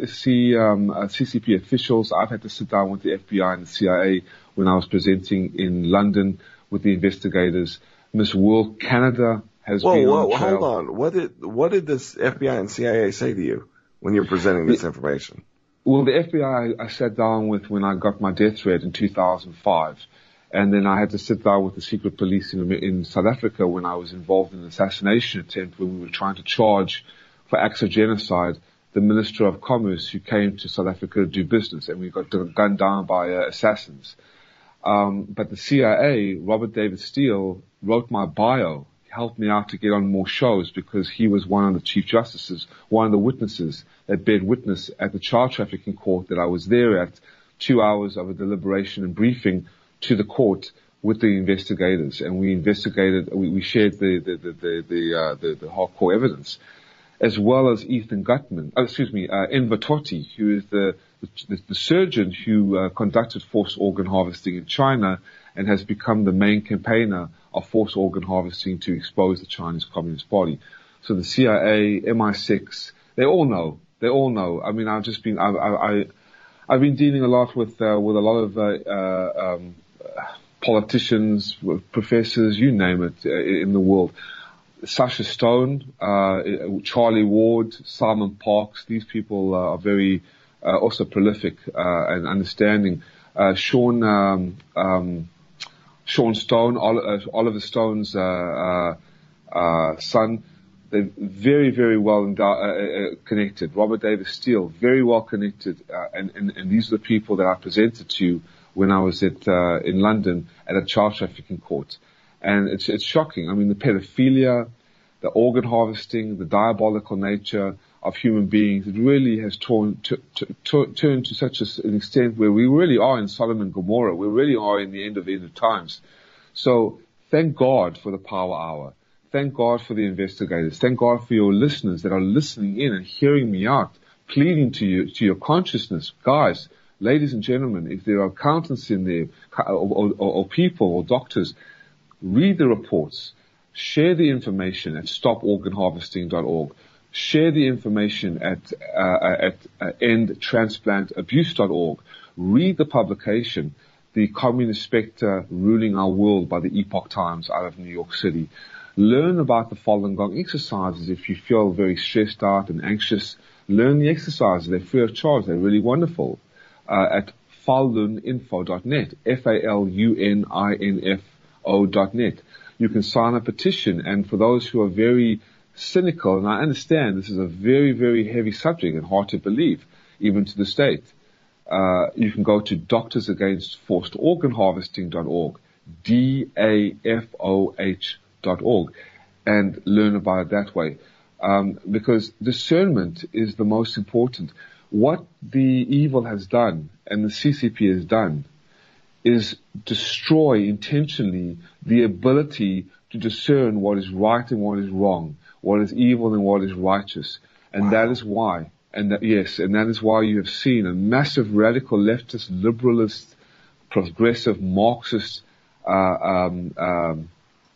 S2: C, um, uh, C C P officials. I've had to sit down with the F B I and the C I A when I was presenting in London with the investigators. Miss World Canada has
S1: whoa,
S2: been
S1: whoa,
S2: on trial.
S1: Hold on. What did, what did this F B I and C I A say to you when you're presenting this information?
S2: Well, the F B I I sat down with when I got my death threat in two thousand five. And then I had to sit down with the secret police in, in South Africa when I was involved in an assassination attempt when we were trying to charge for acts of genocide the Minister of Commerce who came to South Africa to do business, and we got gunned down by uh, assassins. Um, but the C I A, Robert David Steele, wrote my bio, helped me out to get on more shows because he was one of the chief justices, one of the witnesses that bared witness at the child trafficking court that I was there at, two hours of a deliberation and briefing to the court with the investigators, and we investigated. We, we shared the the the the the, uh, the, the hardcore evidence, as well as Ethan Gutmann, oh, excuse me, uh, Enver Tohti, who is the, the, the surgeon who uh, conducted forced organ harvesting in China and has become the main campaigner of forced organ harvesting to expose the Chinese Communist Party. So the C I A, M I six, they all know. They all know. I mean, I've just been, I, I, I I've been dealing a lot with, uh, with a lot of, uh, uh um, politicians, professors, you name it, uh, in the world. Sasha Stone, uh, Charlie Ward, Simon Parkes, these people uh, are very, uh, also prolific, uh, and understanding. Uh, Sean, um, um, Sean Stone, Oliver Stone's, uh, uh, uh, son, they're very, very well uh, uh, connected. Robert Davis Steele, very well connected, uh, and, and, and these are the people that I presented to when I was at, uh, in London at a child trafficking court. And it's, it's shocking. I mean, the pedophilia, the organ harvesting, the diabolical nature of human beings, it really has torn, t- t- t- turned to such an extent where we really are in Sodom and Gomorrah. We really are in the end of the end of times. So thank God for the Power Hour. Thank God for the investigators. Thank God for your listeners that are listening in and hearing me out, pleading to you, to your consciousness. Guys, ladies and gentlemen, if there are accountants in there, or, or, or people or doctors, read the reports, share the information at stop organ harvesting dot org, share the information at, uh, at uh, end transplant abuse dot org, read the publication, The Communist Spectre Ruling Our World by the Epoch Times out of New York City. Learn about the Falun Gong exercises if you feel very stressed out and anxious. Learn the exercises. They're free of charge. They're really wonderful. Uh, at falun info dot net, F A L U N I N F O dot net. You can sign a petition, and for those who are very cynical, and I understand this is a very, very heavy subject and hard to believe, even to the state, uh, you can go to doctors against forced organ harvesting dot org, D A F O H dot org, and learn about it that way. Um, because discernment is the most important. What the evil has done, and the C C P has done, is destroy intentionally the ability to discern what is right and what is wrong, what is evil and what is righteous. And wow. that is why, and that, yes, and that is why you have seen a massive radical leftist, liberalist, progressive, Marxist, uh, um, um,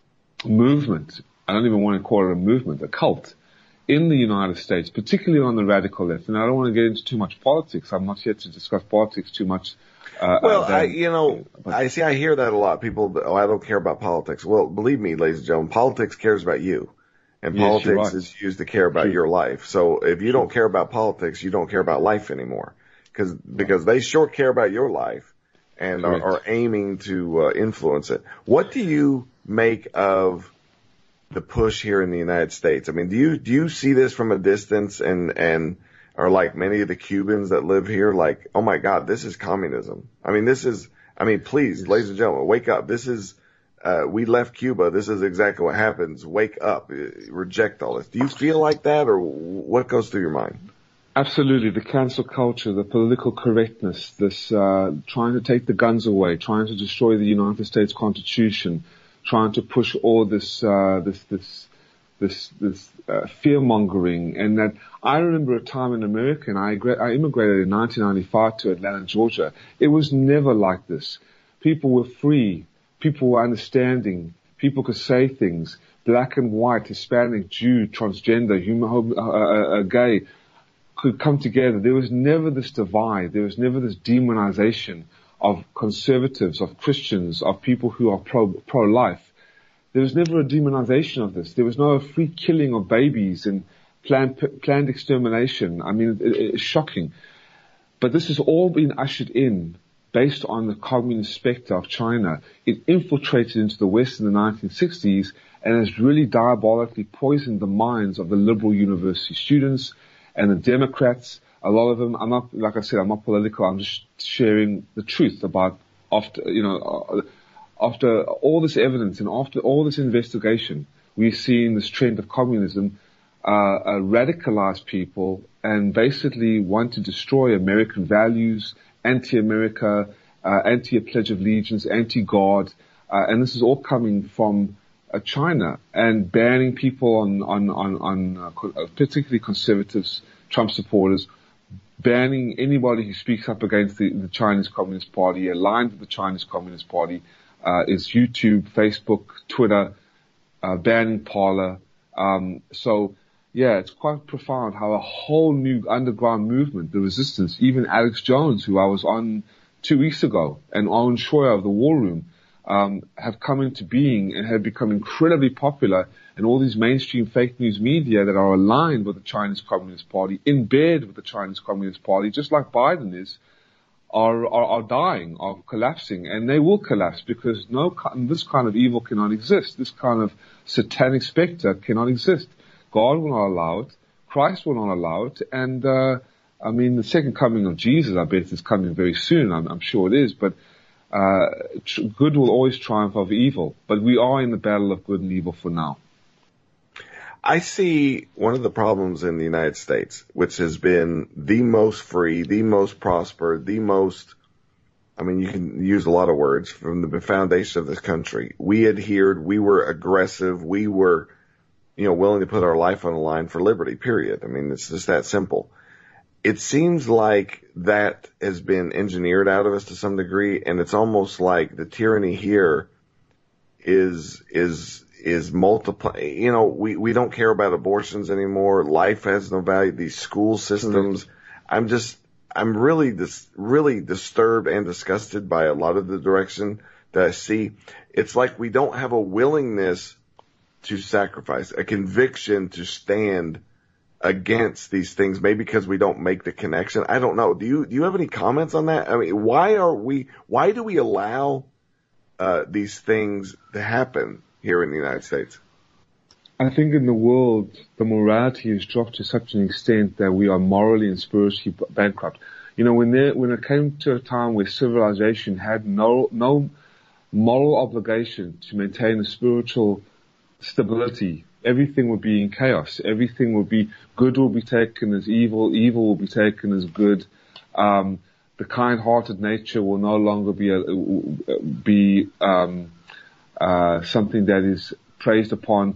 S2: movement. I don't even want to call it a movement, a cult in the United States, particularly on the radical left. And I don't want to get into too much politics. I'm not here to discuss politics too much. Uh,
S1: well,
S2: uh,
S1: I, you know,
S2: but,
S1: I see, I hear that a lot. People, oh, I don't care about politics. Well, believe me, ladies and gentlemen, politics cares about you. And
S2: yes,
S1: politics
S2: right.
S1: is used to care about True. your life. So if you True. don't care about politics, you don't care about life anymore. Cause, because they sure care about your life and are, are aiming to uh, influence it. What do you make of the push here in the United States? I mean, do you, do you see this from a distance and, and are like many of the Cubans that live here like, oh my God, this is communism. I mean, this is, I mean, please, yes. ladies and gentlemen, wake up. This is, uh, we left Cuba. This is exactly what happens. Wake up, reject all this. Do you feel like that, or what goes through your mind?
S2: Absolutely. The cancel culture, the political correctness, this, uh, trying to take the guns away, trying to destroy the United States Constitution, trying to push all this, uh, this, this, this, this, uh, fear mongering. And that I remember a time in America, and I, I immigrated in nineteen ninety-five to Atlanta, Georgia. It was never like this. People were free. People were understanding. People could say things. Black and white, Hispanic, Jew, transgender, human, uh, uh, uh, gay could come together. There was never this divide. There was never this demonization of conservatives, of Christians, of people who are pro, pro-life. There was never a demonization of this. There was no free killing of babies and planned, planned extermination. I mean, it, it's shocking. But this has all been ushered in based on the communist specter of China. It infiltrated into the West in the nineteen sixties and has really diabolically poisoned the minds of the liberal university students and the Democrats. A lot of them, I'm not, like I said, I'm not political. I'm just sharing the truth about after, you know, after all this evidence and after all this investigation, we've seen this trend of communism, uh, uh radicalize people and basically want to destroy American values, anti-America, uh, anti-Pledge of Allegiance, anti-God, uh, and this is all coming from uh, China and banning people on on on, on uh, co- particularly conservatives, Trump supporters, banning anybody who speaks up against the, the Chinese Communist Party, aligned with the Chinese Communist Party, uh, is YouTube, Facebook, Twitter, uh, banning Parler. Um, so, yeah, it's quite profound how a whole new underground movement, the resistance, even Alex Jones, who I was on two weeks ago, and Owen Schroyer of the War Room, um, have come into being and have become incredibly popular. And all these mainstream fake news media that are aligned with the Chinese Communist Party, in bed with the Chinese Communist Party, just like Biden is, are, are, are dying, are collapsing, and they will collapse because no, this kind of evil cannot exist. This kind of satanic specter cannot exist. God will not allow it. Christ will not allow it. And, uh, I mean, the second coming of Jesus, I bet, is coming very soon. I'm, I'm sure it is. But, uh, tr- good will always triumph over evil. But we are in the battle of good and evil for now.
S1: I see one of the problems in the United States, which has been the most free, the most prospered, the most, I mean, you can use a lot of words, from the foundation of this country. We adhered, we were aggressive, we were, you know, willing to put our life on the line for liberty, period. I mean, it's just that simple. It seems like that has been engineered out of us to some degree, and it's almost like the tyranny here is, is, is multiply, you know, we, we don't care about abortions anymore. Life has no value. These school systems, I'm just, I'm really, dis, really disturbed and disgusted by a lot of the direction that I see. It's like we don't have a willingness to sacrifice, a conviction to stand against these things, maybe because we don't make the connection. I don't know. Do you, do you have any comments on that? I mean, why are we, why do we allow, uh, these things to happen here in the United States?
S2: I think in the world, the morality has dropped to such an extent that we are morally and spiritually bankrupt. You know, when there, when it came to a time where civilization had no, no moral obligation to maintain a spiritual stability, everything would be in chaos. Everything would be, good will be taken as evil, evil will be taken as good. Um, the kind-hearted nature will no longer be, a, be, um, Uh, something that is praised upon.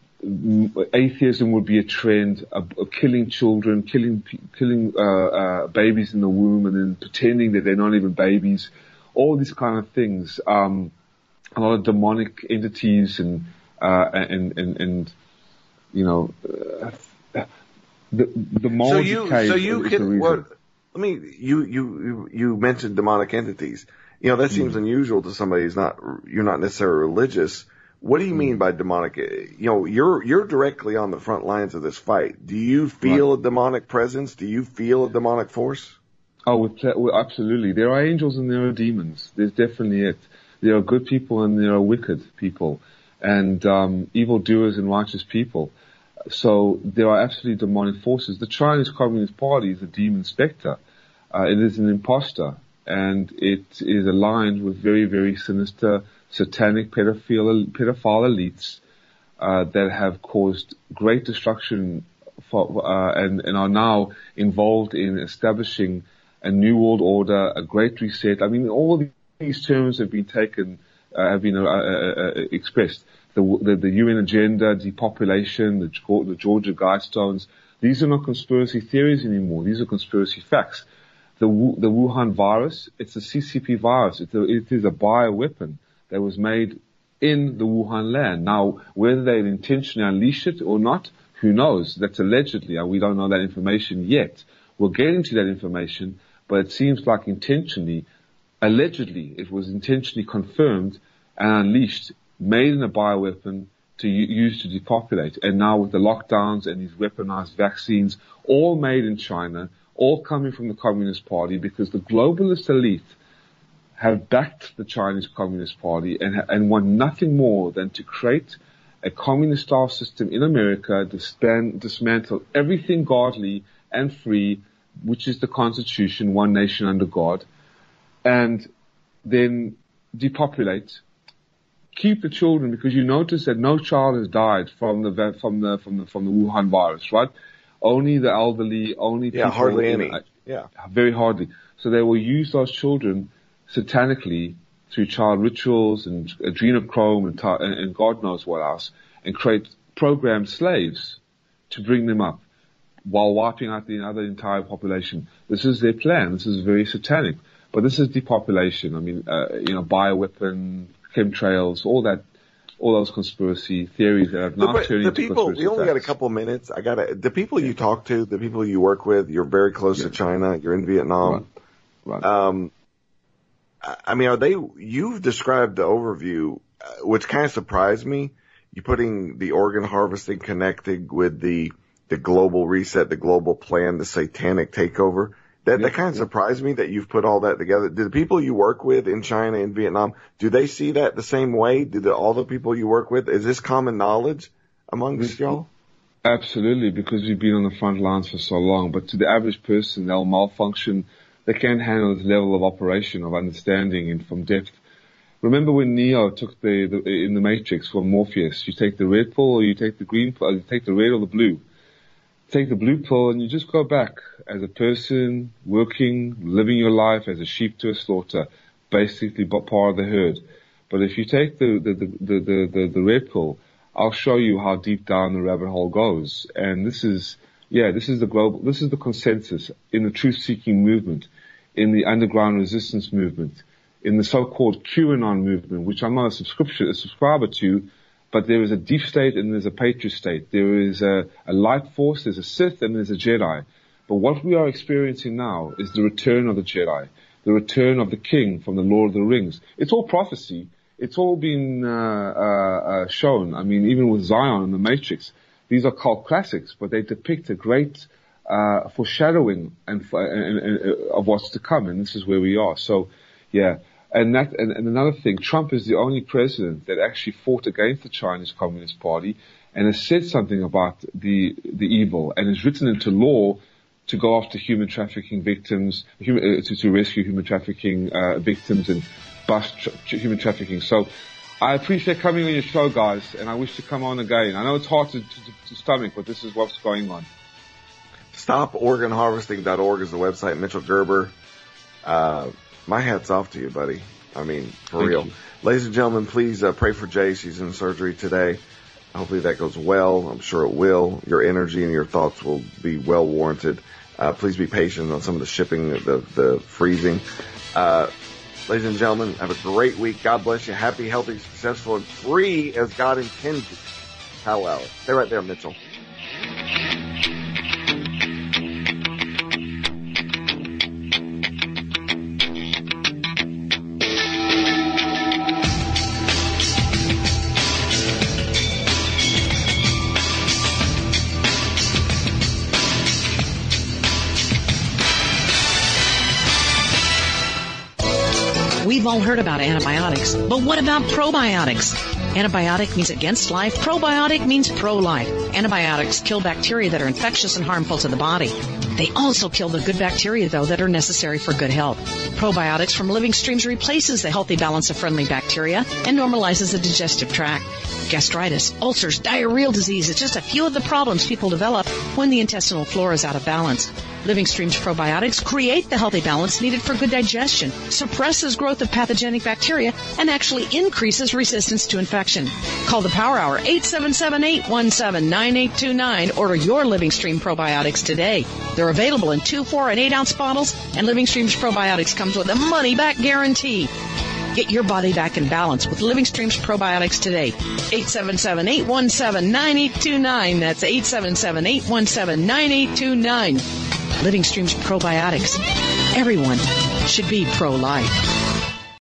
S2: Atheism would be a trend, of, of killing children, killing killing uh, uh, babies in the womb, and then pretending that they're not even babies. All these kind of things. Um, a lot of demonic entities and uh, and, and and you know uh, the the moral
S1: so you,
S2: decay
S1: so you
S2: is
S1: can,
S2: the reason.
S1: Well, I mean, you you you mentioned demonic entities. You know, that seems mm. unusual to somebody who's not, you're not necessarily religious. What do you mm. mean by demonic? You know, you're, you're directly on the front lines of this fight. Do you feel right. a demonic presence? Do you feel a demonic force?
S2: Oh, with, with, absolutely. There are angels and there are demons. There's definitely it. There are good people and there are wicked people, and, um, evildoers and righteous people. So there are absolutely demonic forces. The Chinese Communist Party is a demon specter. Uh, it is an imposter. And it is aligned with very, very sinister, satanic pedophile, pedophile elites uh, that have caused great destruction for, uh, and, and are now involved in establishing a new world order, a great reset. I mean, all these terms have been taken, uh, have been uh, uh, uh, expressed. The, the, the U N agenda, depopulation, the, the Georgia Guidestones. These are not conspiracy theories anymore. These are conspiracy facts. The, the Wuhan virus, it's a C C P virus. It's a, it is a bioweapon that was made in the Wuhan land. Now, whether they intentionally unleashed it or not, who knows? That's allegedly. We don't know that information yet. We're getting to that information, but it seems like intentionally, allegedly, it was intentionally confirmed and unleashed, made in a bioweapon to use to depopulate. And now with the lockdowns and these weaponized vaccines, all made in China, all coming from the Communist Party, because the globalist elite have backed the Chinese Communist Party and, and want nothing more than to create a communist-style system in America, disband, dismantle everything godly and free, which is the Constitution, one nation under God, and then depopulate, keep the children, because you notice that no child has died from the from the from the from the Wuhan virus, right? Only the elderly, only
S1: yeah,
S2: people
S1: hardly
S2: in,
S1: any, yeah,
S2: very hardly. So they will use those children satanically through child rituals and adrenochrome and, ta- and God knows what else, and create programmed slaves to bring them up while wiping out the other entire population. This is their plan. This is very satanic. But this is depopulation. I mean, uh, you know, bioweapon, chemtrails, all that, all those conspiracy theories that have now
S1: but
S2: turned
S1: the
S2: into
S1: people,
S2: conspiracy
S1: we only got a
S2: attacks.
S1: couple minutes. I got the people you talk to, the people you work with. You're very close
S2: Yeah.
S1: to China. You're in Vietnam.
S2: Right. Right.
S1: Um, I I mean, are they? You've described the overview, uh, which kind of surprised me. You putting the organ harvesting connected with the the global reset, the global plan, the satanic takeover. That
S2: Yeah,
S1: that kind of
S2: yeah.
S1: surprised me that you've put all that together. Do the people you work with in China and Vietnam, do they see that the same way? Do the, all the people you work with, is this common knowledge amongst y'all?
S2: Absolutely, because we've been on the front lines for so long. But to the average person, they'll malfunction. They can't handle this level of operation, of understanding and from depth. Remember when Neo took the, the in the Matrix from Morpheus, you take the red pill or you take the green pill, you take the red or the blue. Take the blue pill and you just go back as a person, working, living your life as a sheep to a slaughter, basically part of the herd. But if you take the, the, the, the, the, the, the red pill, I'll show you how deep down the rabbit hole goes. And this is, yeah, this is the global, this is the consensus in the truth-seeking movement, in the underground resistance movement, in the so-called QAnon movement, which I'm not a subscription, a subscriber to, but there is a deep state and there's a patriot state. There is a, a light force, there's a Sith, and there's a Jedi. But what we are experiencing now is the return of the Jedi, the return of the King from the Lord of the Rings. It's all prophecy. It's all been uh, uh, uh, shown. I mean, even with Zion and the Matrix, these are cult classics, but they depict a great uh, foreshadowing and, and, and, and of what's to come, and this is where we are. So, yeah. And that, and, and another thing, Trump is the only president that actually fought against the Chinese Communist Party and has said something about the the evil and has written into law to go after human trafficking victims, human, uh, to, to rescue human trafficking uh, victims and bust tra- human trafficking. So I appreciate coming on your show, guys, and I wish to come on again. I know it's hard to, to, to stomach, but this is what's going on.
S1: stop organ harvesting dot org is the website. Mitchell Gerber. Uh, My hat's off to you, buddy. I mean, for
S2: Thank
S1: real.
S2: you.
S1: Ladies and gentlemen, please uh, pray for Jay. She's in surgery today. Hopefully that goes well. I'm sure it will. Your energy and your thoughts will be well warranted. Uh, please be patient on some of the shipping, the, the freezing. Uh, ladies and gentlemen, have a great week. God bless you. Happy, healthy, successful, and free as God intended. How well. Stay right there, Mitchell.
S4: We've all heard about antibiotics, but what about probiotics? Antibiotic means against life. Probiotic means pro-life. Antibiotics kill bacteria that are infectious and harmful to the body. They also kill the good bacteria, though, that are necessary for good health. Probiotics from Living Streams replaces the healthy balance of friendly bacteria and normalizes the digestive tract. Gastritis, ulcers, diarrheal disease is just a few of the problems people develop when the intestinal flora is out of balance. Living Streams probiotics create the healthy balance needed for good digestion, suppresses growth of pathogenic bacteria, and actually increases resistance to infection. Call the Power Hour, eight seven seven, eight one seven, nine eight two nine. Order your Living Stream probiotics today. They're available in two, four, and eight ounce bottles, and Living Streams probiotics comes with a money-back guarantee. Get your body back in balance with Living Streams probiotics today. eight seven seven, eight one seven, nine eight two nine. That's eight seven seven, eight one seven, nine eight two nine. Living Streams probiotics. Everyone should be pro-life.